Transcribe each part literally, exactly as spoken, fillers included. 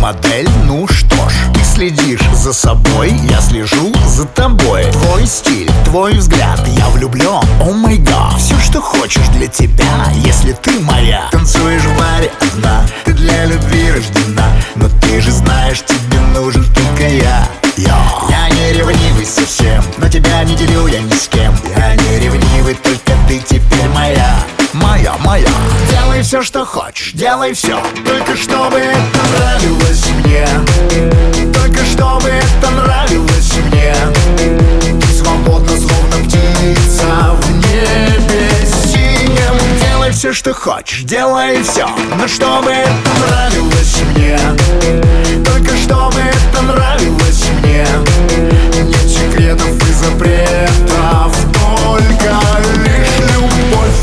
модель, ну что ж. Ты следишь за собой, я слежу за тобой. Твой стиль, твой взгляд, я влюблен, о май гад. Все, что хочешь для тебя, если ты моя. Танцуешь в баре одна, ты для любви рождена. Но ты же знаешь, тебе нужен только я. Йо. Я не ревнивый совсем, но тебя не делю я ни с кем. Я не ревнивый, только ты теперь моя. Моя, моя. Делай все, что хочешь, делай все, только чтобы это нравилось мне. Только чтобы это нравилось мне. Ты свободна, словно птица в небе синем. Делай все, что хочешь, делай все, но чтобы это нравилось мне. Только чтобы это нравилось мне. Нет секретов и запретов, только лишь любовь.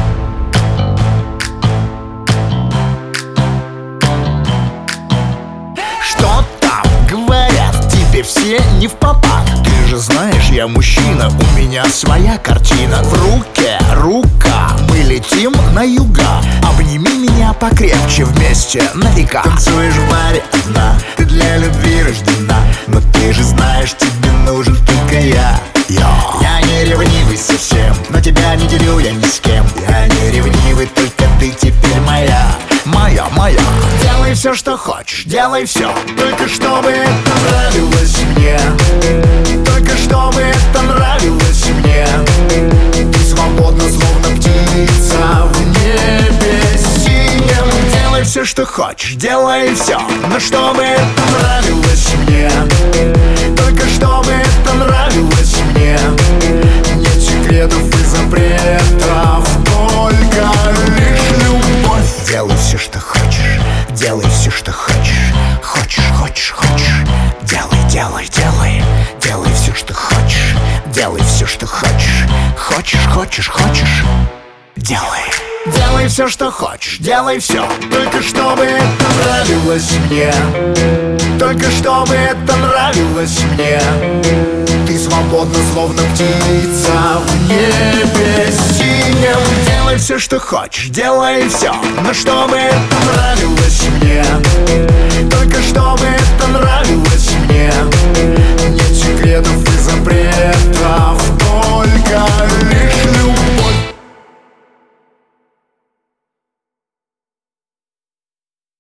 Что там говорят, тебе все не впопад. Ты же знаешь, я мужчина, у меня своя картина. В руке рука, мы летим на юга. Обними меня покрепче, вместе на века. Танцуешь в баре одна, ты для любви рождена. Но ты же знаешь, тебе нужен только я. Йо. Я не ревнивый совсем, но тебя не делю я ни с кем. Я не ревнивый, только ты теперь моя. Моя, моя. Делай все, что хочешь, делай все, только чтобы это нравилось мне. Только чтобы это нравилось мне. Ты свободна, словно птица в небе синем. Делай все, что хочешь, делай все, но чтобы это нравилось мне. Только чтобы это нравилось мне. Нет секретов и запретов, только лишь любовь. Делай все, что хочешь, делай все, что хочешь. Хочешь, хочешь, хочешь. Делай, делай, делай. Делай все, что хочешь. Делай все, что хочешь. Хочешь, хочешь, хочешь. Делай. Делай все, что хочешь, делай все, только чтобы это нравилось мне. Только чтобы это нравилось мне. Ты свободна, словно птица в небе синем. Делай все, что хочешь, делай все, но чтобы это нравилось мне.